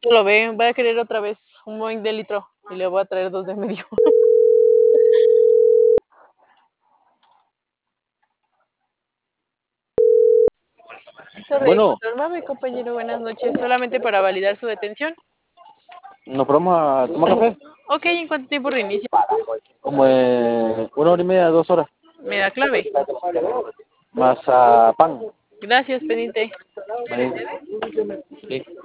Lo ve, va a querer otra vez un Boeing de litro y le voy a traer 2 de medio. Torre de Bueno, control, mame, compañero, buenas noches. Solamente para validar su detención. nos ponemos a tomar café Ok, ¿en cuánto tiempo reinicia? como en 1 hora y media, 2 horas. Me da clave. Más a pan. Gracias, pendiente. Ahí. Sí.